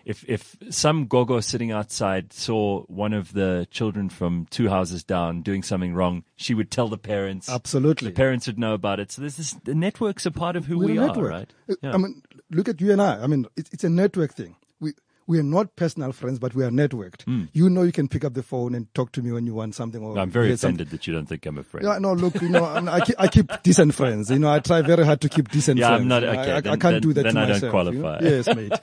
if if some gogo sitting outside saw one of the children from two houses down doing something wrong, she would tell the parents. Absolutely. The parents would know about it. So there's this, the networks are part of who We're we a are, network. right? I mean, look at you and I. I mean, it's, it's a network thing. We we are not personal friends, but we are networked. Mm. You know, you can pick up the phone and talk to me when you want something. Or I'm very hear offended something. that you don't think I'm a friend. Yeah, no, look, you know, I, mean, I, keep, I keep decent friends. You know, I try very hard to keep decent Yeah, friends. I'm not- You know, okay, I, I, then- I can't then- do that then to I don't myself. qualify. You know? Yes, mate.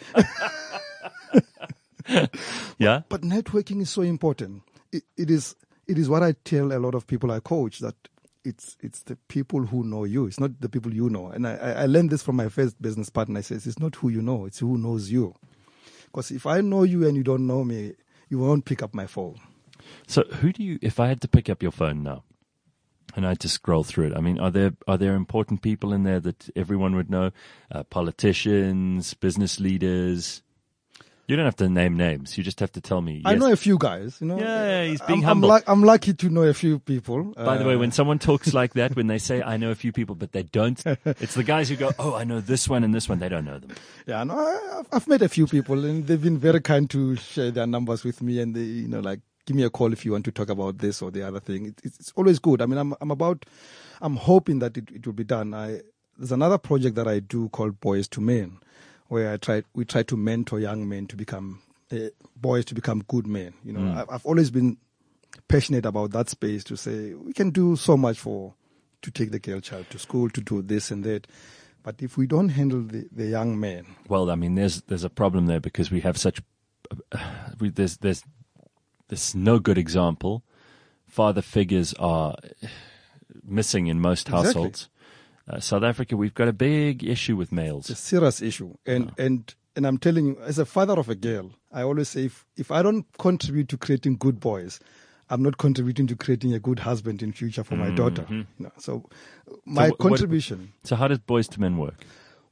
Yeah? But networking is so important. It, it is it is what I tell a lot of people I coach, that it's it's the people who know you. It's not the people you know. And I, I learned this from my first business partner. I says, it's not who you know, it's who knows you. Because if I know you and you don't know me, you won't pick up my phone. So who do you, if I had to pick up your phone now and I had to scroll through it, I mean, are there are there important people in there that everyone would know? Uh, politicians, business leaders? You don't have to name names. You just have to tell me. I yes. know a few guys. You know, Yeah, he's being I'm, humble. I'm, lu- I'm lucky to know a few people. By the way, Uh, when someone talks like that, when they say, I know a few people, but they don't, it's the guys who go, oh, I know this one and this one. They don't know them. Yeah, no, I- I've, I've met a few people, and they've been very kind to share their numbers with me, and they, you know, like, give me a call if you want to talk about this or the other thing. It, it's, it's always good. I mean, I'm, I'm about, I'm hoping that it, it will be done. I, there's another project that I do called Boys to Men, where I try, we try to mentor young men to become, uh, boys to become good men. You know, Mm. I, I've always been passionate about that space, to say we can do so much for, to take the girl child to school, to do this and that. But if we don't handle the, the young man, Well, I mean, there's there's a problem there because we have such, uh, we, there's there's there's no good example. Father figures are missing in most Exactly. households. Uh, South Africa, we've got a big issue with males. it's a serious issue. And and and I'm telling you, as a father of a girl, I always say, if, if I don't contribute to creating good boys, I'm not contributing to creating a good husband in future for my daughter. Mhm. You know, so my So wh- what- contribution. So how does Boys to Men work?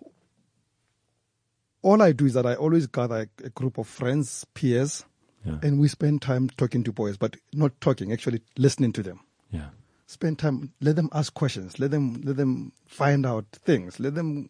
All I do is that I always gather a, a group of friends, peers, Yeah. and we spend time talking to boys, but not talking, actually listening to them. Yeah. Spend time, let them ask questions, let them let them find out things, let them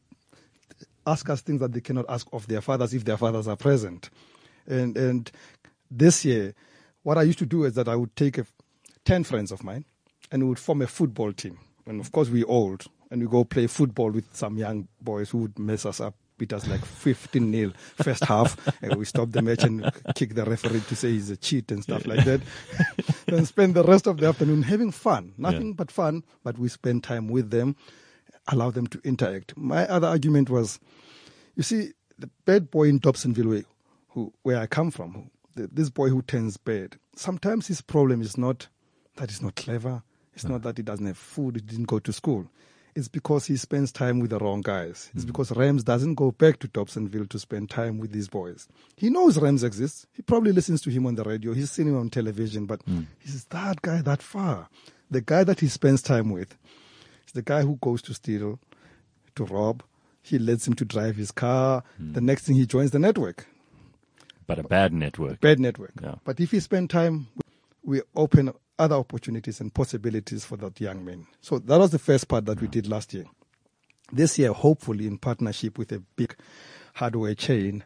ask us things that they cannot ask of their fathers if their fathers are present. And and this year, what I used to do is that I would take a, ten friends of mine, and we would form a football team. And of course, we're old, and we go play football with some young boys who would mess us up, beat us like fifteen nil first half, and we stop the match and kick the referee to say he's a cheat and stuff like that. Then spend the rest of the afternoon having fun, nothing Yeah. but fun, but we spend time with them, allow them to interact. My other argument was, you see, the bad boy in Dobsonville, where, who, where I come from, who, the, this boy who turns bad, sometimes his problem is not that he's not clever, it's not that he doesn't have food, he didn't go to school. It's because he spends time with the wrong guys. It's because Rams doesn't go back to Dobsonville to spend time with these boys. He knows Rams exists. He probably listens to him on the radio. He's seen him on television, but he's that guy that far. The guy that he spends time with is the guy who goes to steal, to rob. He lets him to drive his car. The next thing, he joins the network. But a bad network. Bad network. Yeah. But if he spend time, we open other opportunities and possibilities for that young man. So that was the first part that we did last year. This year, hopefully, in partnership with a big hardware chain,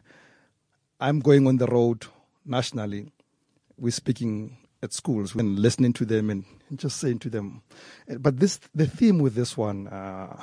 I'm going on the road nationally. We're speaking at schools and listening to them and, and just saying to them. But this, the theme with this one, uh,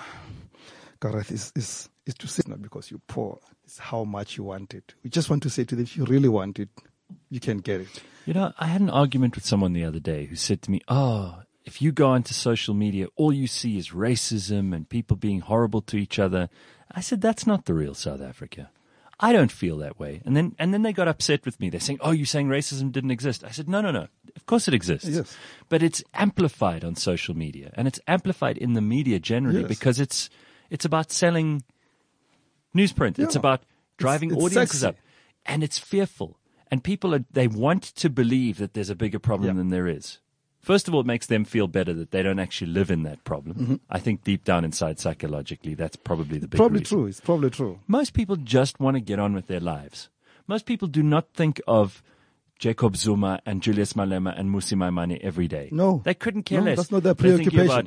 Gareth, is, is, is to say not because you're poor, it's how much you want it. We just want to say to them, if you really want it, you can get it. You know, I had an argument with someone the other day who said to me, oh, if you go onto social media, all you see is racism and people being horrible to each other. I said, that's not the real South Africa. I don't feel that way. And then and then they got upset with me. They're saying, oh, you're saying racism didn't exist. I said, no, no, no. Of course it exists. Yes. But it's amplified on social media. And it's amplified in the media generally Yes. because it's it's about selling newsprint. It's Yeah. about driving it's audiences sexy. up. And it's fearful. And people, are, they want to believe that there's a bigger problem Yeah. than there is. First of all, it makes them feel better that they don't actually live in that problem. Mm-hmm. I think deep down inside psychologically, that's probably the big Probably reason. true. It's probably true. Most people just want to get on with their lives. Most people do not think of Jacob Zuma and Julius Malema and Musi Maimane every day. No. They couldn't care No, less. that's not their They're thinking preoccupation. about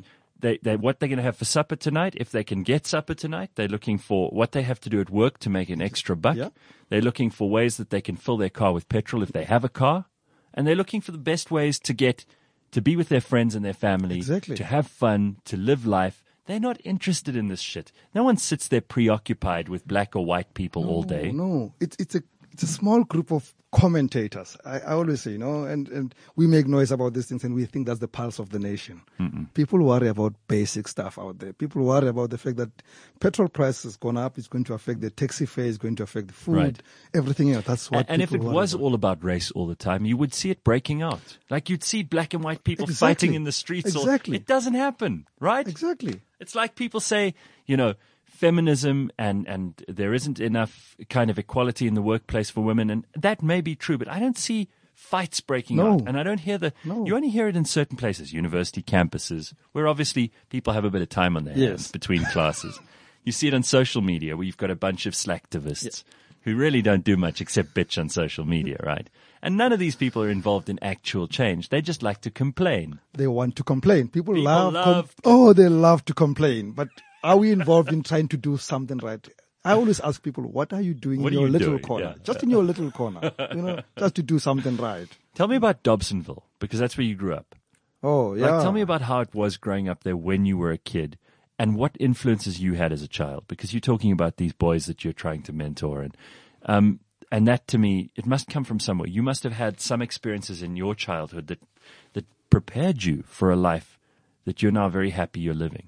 they, they what they're going to have for supper tonight. If they can get supper tonight, they're looking for what they have to do at work to make an extra buck. Yeah. They're looking for ways that they can fill their car with petrol if they have a car. And they're looking for the best ways to get to be with their friends and their family, Exactly. to have fun, to live life. They're not interested in this shit. No one sits there preoccupied with black or white people no, all day. No, it's it's a it's a small group of commentators. I, I always say, you know, and, and we make noise about these things and we think that's the pulse of the nation. Mm-mm. People worry about basic stuff out there. People worry about the fact that petrol price has gone up. It's going to affect the taxi fare. It's going to affect the food, Right. everything else. That's what. And, and if it people worry was about. all about race all the time, you would see it breaking out. Like you'd see black and white people Exactly. fighting in the streets. Exactly. All, it doesn't happen, right? Exactly. It's like people say, you know, feminism and, and there isn't enough kind of equality in the workplace for women. And that may be true, but I don't see fights breaking No. out. And I don't hear the, No. you only hear it in certain places, university campuses, where obviously people have a bit of time on their Yes. hands between classes. You see it on social media where you've got a bunch of slacktivists who really don't do much except bitch on social media, right? And none of these people are involved in actual change. They just like to complain. They want to complain. People, People love, com- love- oh, they love to complain. But are we involved in trying to do something right? I always ask people, what are you doing What in are your you little doing? corner? Yeah. Just in your little corner, you know, just to do something right. Tell me about Dobsonville, because that's where you grew up. Oh, yeah. Like, tell me about how it was growing up there when you were a kid and what influences you had as a child, because you're talking about these boys that you're trying to mentor. And, um, and that to me, it must come from somewhere. You must have had some experiences in your childhood that, that prepared you for a life that you're now very happy you're living.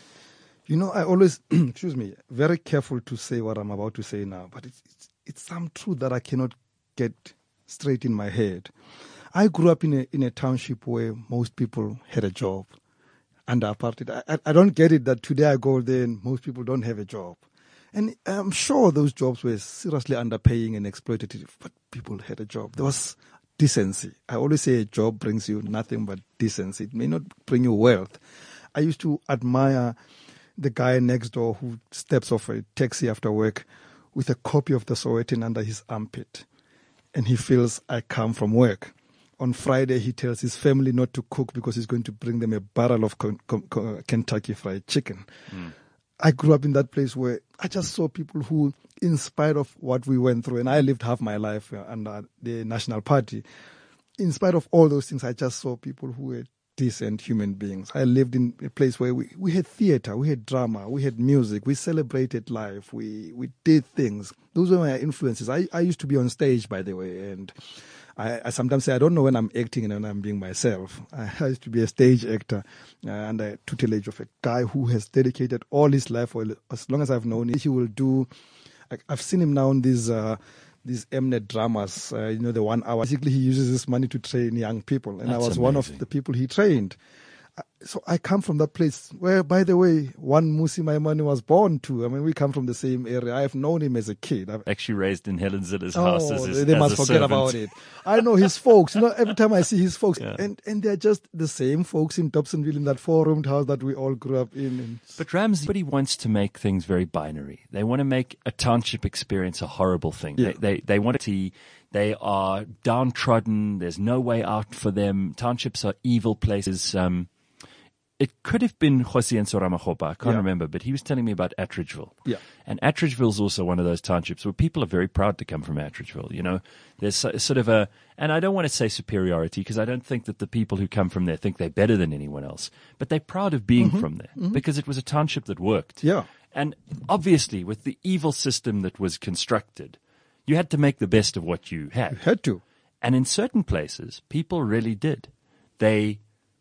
You know, I always, excuse me, very careful to say what I'm about to say now, but it's, it's, it's some truth that I cannot get straight in my head. I grew up in a, in a township where most people had a job under apartheid. I, I don't get it that today I go there and most people don't have a job. And I'm sure those jobs were seriously underpaying and exploitative, but people had a job. There was decency. I always say a job brings you nothing but decency. It may not bring you wealth. I used to admire the guy next door who steps off a taxi after work with a copy of the Sowetan under his armpit. And he feels, I come from work. On Friday, he tells his family not to cook because he's going to bring them a barrel of con- con- con- Kentucky Fried Chicken. Mm. I grew up in that place where I just saw people who, in spite of what we went through, and I lived half my life under the National Party, in spite of all those things, I just saw people who were decent human beings. I lived in a place where we, we had theater, we had drama, we had music, we celebrated life, we, we did things. Those were my influences. I, I used to be on stage, by the way, and I, I sometimes say I don't know when I'm acting and when I'm being myself. I, I used to be a stage actor uh, under tutelage of a guy who has dedicated all his life, or as long as I've known him, he will do, I, I've seen him now in these uh, these Mnet dramas, uh, you know, the one hour. Basically, he uses this money to train young people. And That's I was amazing. one of the people he trained. Uh, so I come from that place where, by the way, one Musi Maimane was born to. I mean, we come from the same area. I have known him as a kid. I've, Actually raised in Helen Ziller's oh, house as his, they as must a forget servant. about it. I know his folks. You know, every time I see his folks, Yeah. and, and they're just the same folks in Dobsonville, in that four-roomed house that we all grew up in. And But Ramsey, everybody wants to make things very binary. They want to make a township experience a horrible thing. Yeah. They, they they want to see they are downtrodden. There's no way out for them. Townships are evil places. Um, it could have been Jose Enzo Ramajopa. I can't Yeah. remember, but he was telling me about Attridgeville. Yeah. And Attridgeville's also one of those townships where people are very proud to come from Attridgeville. You know, there's so- sort of a, and I don't want to say superiority because I don't think that the people who come from there think they're better than anyone else, but they're proud of being Mhm. from there Mhm. because it was a township that worked. Yeah. And obviously, with the evil system that was constructed, you had to make the best of what you had. you had to. And in certain places, people really did. They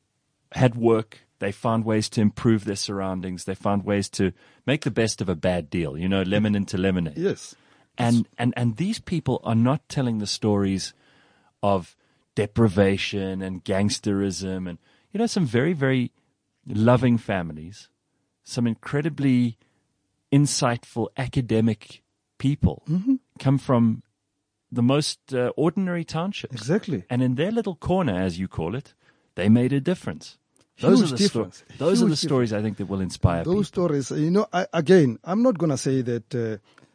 had work. They found ways to improve their surroundings. They found ways to make the best of a bad deal, you know, lemon into lemonade. Yes. And, and, and these people are not telling the stories of deprivation and gangsterism and, you know, some very, very loving families, some incredibly insightful academic people Mhm. come from the most uh, ordinary townships. Exactly. And in their little corner, as you call it, they made a difference. Those Huge are the sto- difference. Those are the Huge stories I think that will inspire Those people. stories, you know, I, again, I'm not going to say that uh,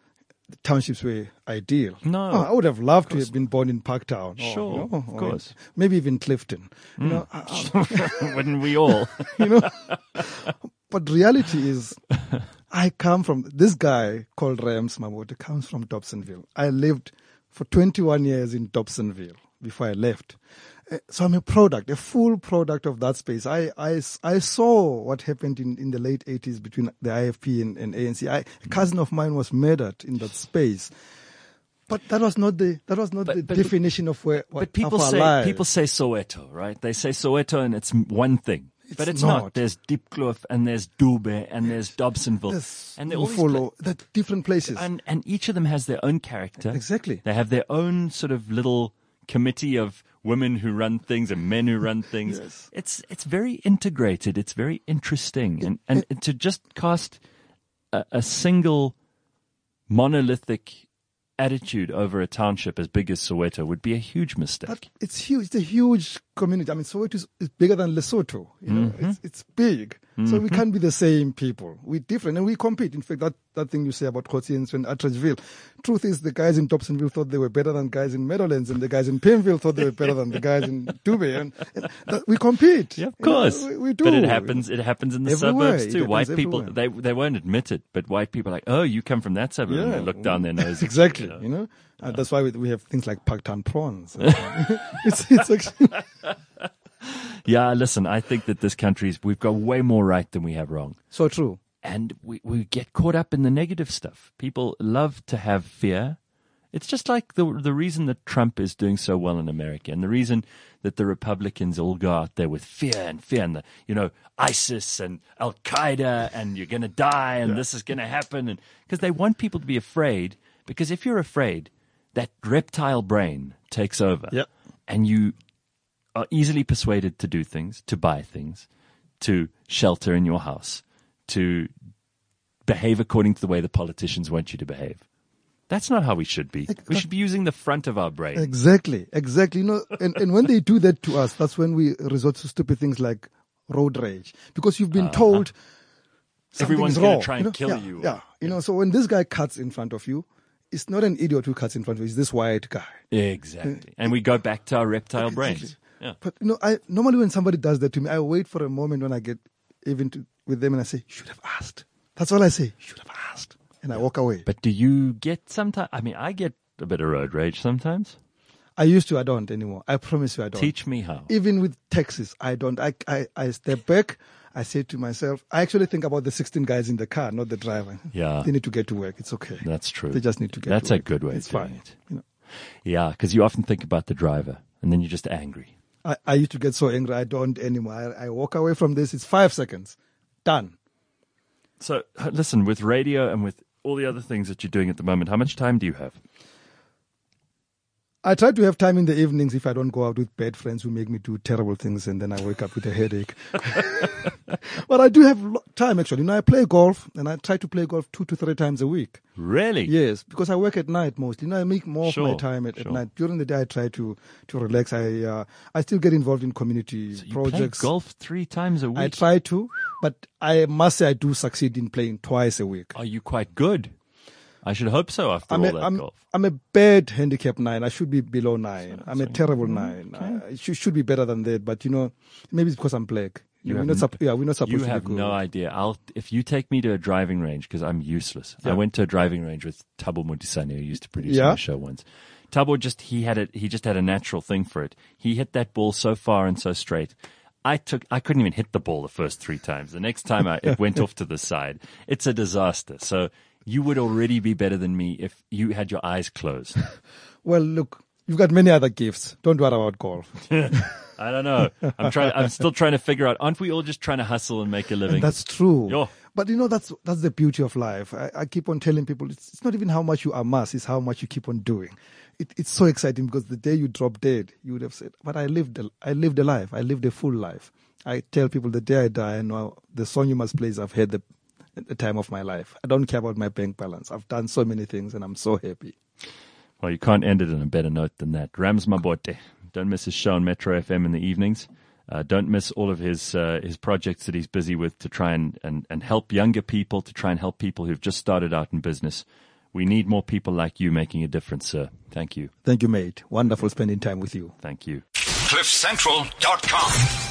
the townships were ideal. No. Oh, I would have loved to have been born in Parktown. Or, Sure, you know, of or course. Maybe even Clifton. You Mm. know, I- Wouldn't we all? you know. But reality is, I come from, this guy called Rams Mabote comes from Dobsonville. I lived for twenty-one years in Dobsonville before I left. Uh, So I'm a product, a full product of that space. I, I, I saw what happened in, in the late eighties between the I F P and, and A N C. I, a cousin of mine was murdered in that space. But that was not the that was not the but- definition of where what, But people of our say lives. people say Soweto, right? They say Soweto, and it's one thing, but It's it's not. not. There's Diepkloof, and there's Dube, and there's Dobsonville, Yes, and they're all these follow the different places. and and each of them has their own character. Exactly. They have their own sort of little committee of women who run things and men who run things. Yes. It's it's very integrated. It's very interesting, and and to just cast a, a single monolithic attitude over a township as big as Soweto would be a huge mistake. But it's huge. It's a huge community. I mean, Soweto is, is bigger than Lesotho. You know, Mhm. it's, it's big. So we Mhm. can't be the same people. We're different, and we compete. In fact, that, that thing you say about Khotsiens and Atteridgeville, truth is, the guys in Dobsonville thought they were better than guys in Meadowlands, and the guys in Pimville thought they were better than the guys in Dube. And, and that, we compete. Yeah, of You know, course. we, we do. But it happens. It happens in the Everywhere. suburbs It too. happens White people, everywhere. they they won't admit it, but white people are like, oh, you come from that suburb, and they look down their nose. Exactly. You know? You know, and that's why we, we have things like Parktown prawns. it's it's actually. Yeah, listen, I think that this country's, we've got way more right than we have wrong. So true. And we, we get caught up in the negative stuff. People love to have fear. It's just like the the reason that Trump is doing so well in America, and the reason that the Republicans all go out there with fear and fear, and the, you know, ISIS and Al Qaeda, and you're going to die, and Yeah. this is going to happen, and because they want people to be afraid. Because if you're afraid, that reptile brain takes over, Yep. and you are easily persuaded to do things, to buy things, to shelter in your house, to behave according to the way the politicians want you to behave. That's not how we should be. We should be using the front of our brain. Exactly, exactly. You know, and, and when they do that to us, that's when we resort to stupid things like road rage, because you've been Uh-huh. told something Everyone's is gonna wrong, try you and know? kill yeah, you. Yeah, you know. So when this guy cuts in front of you, it's not an idiot who cuts in front of you. It's this white guy. Exactly. And we go back to our reptile brains. Yeah. But you know, I normally when somebody does that to me, I wait for a moment when I get even to, with them, and I say, "You should have asked." That's all I say. You should have asked, and I walk away. But do you get sometimes? I mean, I get a bit of road rage sometimes. I used to. I don't anymore. I promise you, I don't. Teach me how. Even with taxis, I don't. I, I, I step back. I say to myself, I actually think about the sixteen guys in the car, not the driver. Yeah. They need to get to work. It's okay. That's true. They just need to get That's to a work. good way It's of doing fine. it. You know, Yeah, because you often think about the driver, and then you're just angry. I, I used to get so angry. I don't anymore. I, I walk away from this. It's five seconds. Done. So, h- listen, with radio and with all the other things that you're doing at the moment, how much time do you have? I try to have time in the evenings if I don't go out with bad friends who make me do terrible things, and then I wake up with a headache. But I do have lo- time, actually. You know, I play golf, and I try to play golf two to three times a week. Really? Yes, because I work at night mostly. You know, I make more Sure, of my time at, at sure. night. During the day, I try to, to relax. I uh, I still get involved in community You projects. play golf three times a week. I try to, but I must say I do succeed in playing twice a week. Are you quite good? I should hope so after I'm all a, that I'm, golf. I'm a bad handicap nine. I should be below nine. I'm a terrible nine. I, I should, should be better than that, but you know, maybe it's because I'm black. You we're have not, n- sup- yeah, we're not supposed You to have be good. no idea. I'll if you take me to a driving range, because I'm useless. I Yeah. went to a driving range with Thabo Motisane, who used to produce Yeah. my show once. Thabo just he had it. He just had a natural thing for it. He hit that ball so far and so straight. I took. I couldn't even hit the ball the first three times. The next time I, it went off to the side. It's a disaster. So you would already be better than me if you had your eyes closed. Well, look, you've got many other gifts. Don't worry about golf. I don't know. I'm trying. I'm still trying to figure out. Aren't we all just trying to hustle and make a living? That's true. Yo. But you know, that's that's the beauty of life. I, I keep on telling people it's, it's not even how much you amass, it's how much you keep on doing. It, it's so exciting because the day you drop dead, you would have said, but I lived a, I lived a life. I lived a full life. I tell people the day I die, I know the song you must play is I've had the, the time of my life. I don't care about my bank balance. I've done so many things and I'm so happy. Well, you can't end it on a better note than that. Rams Mabote. Don't miss his show on Metro F M in the evenings. Uh, don't miss all of his uh, his projects that he's busy with to try and, and, and help younger people, to try and help people who've just started out in business We need more people like you making a difference, sir. Thank you. Thank you, mate. Wonderful spending time with you. Thank you. cliff central dot com